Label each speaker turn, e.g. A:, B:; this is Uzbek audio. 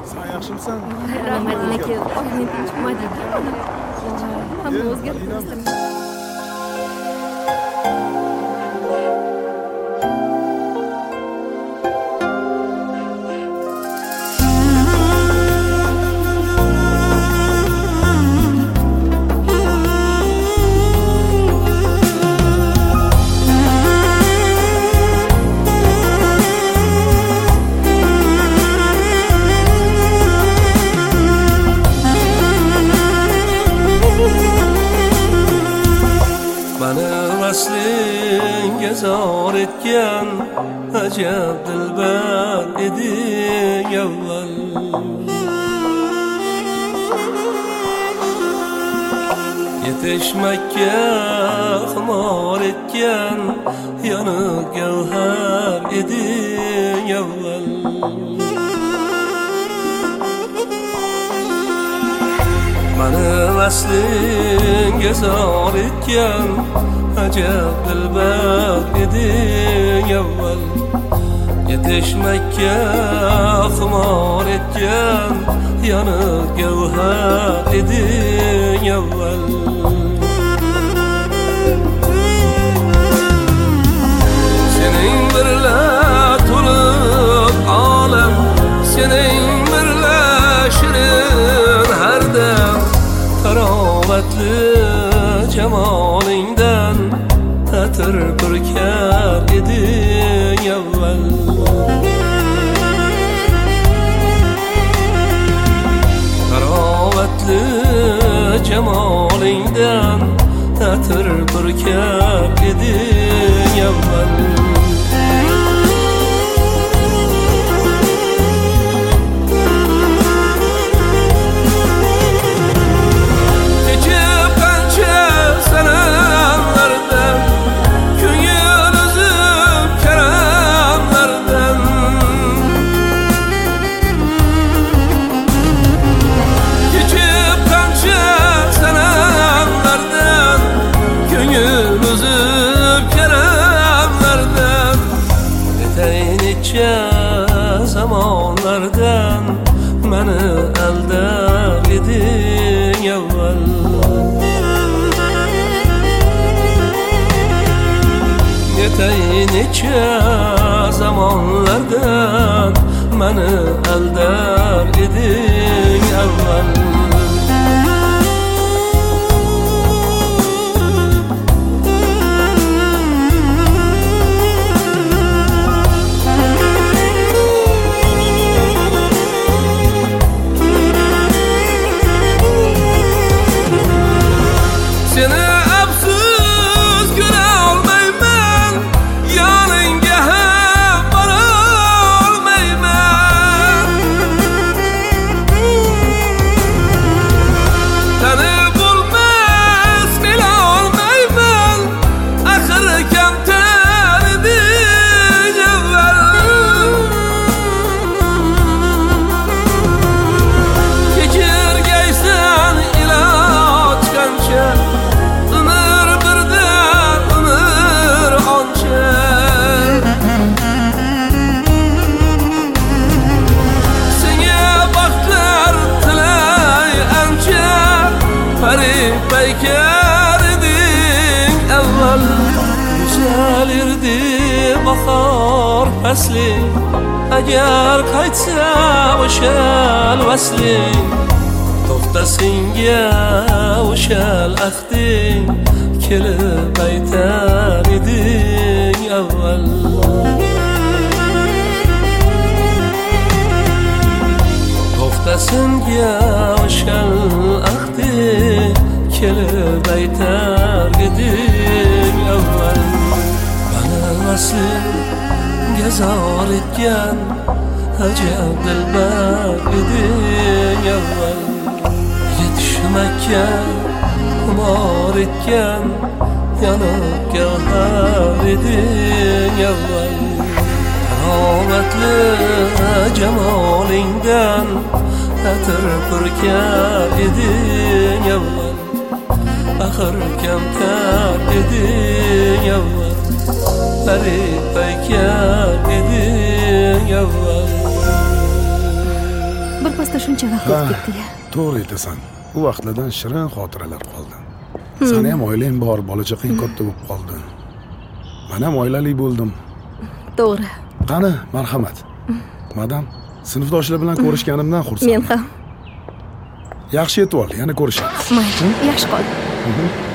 A: Sen yaxshimisan?
B: Rahmat aka. Men tinchman. Hamma o'zgarib
C: zor etgan ajab dilbar eding avval. Yetishmakka xumor etgan yoniq gavhar eding avval. Mani vaslinga zor etgan ajab dilbar eding avval. Yetishmakka xumor etgan yoniq gavhar eding avval. Sening birla to'lib olam, sening birla shirin har dam, tarovatli jamolingdan ta'tir purkar eding avval. Tarovatli jamolingdan ta'tir purkar eding avval. Zamonlardan meni aldar eding avval. Necha zamonlardan meni aldar eding avval. Bahor fasli agar qaytsa o'shal vasling, to'xtasinga o'shal ahding kelib aytar eding avval. To'xtasinga o'shal ahding kelib aytar eding avval. Vaslinga zor etgan ajab dilbar eding avval. Yetishmakka xumor etgan yoniq gavhar eding avval. Tarovatli jamolingdan ta'tir purkar eding avval. Axir kamtar eding avval. Bir
B: orasida shuncha vaqt o'tib ketdi-ya.
A: To'g'ri aytasan. U vaqtlardan shirin xotiralar qoldi. Seni ham oilang bor, bola-chaqang katta bo'lib qoldi. Men ham oilali bo'ldim.
B: To'g'ri.
A: Qani, marhamat. Madam, sinfdoshlar bilan ko'rishganimdan xursandman.
B: Men ham.
A: Yaxshi yetib ol, yana ko'rishamiz.
B: Mayli, yaxshi qol.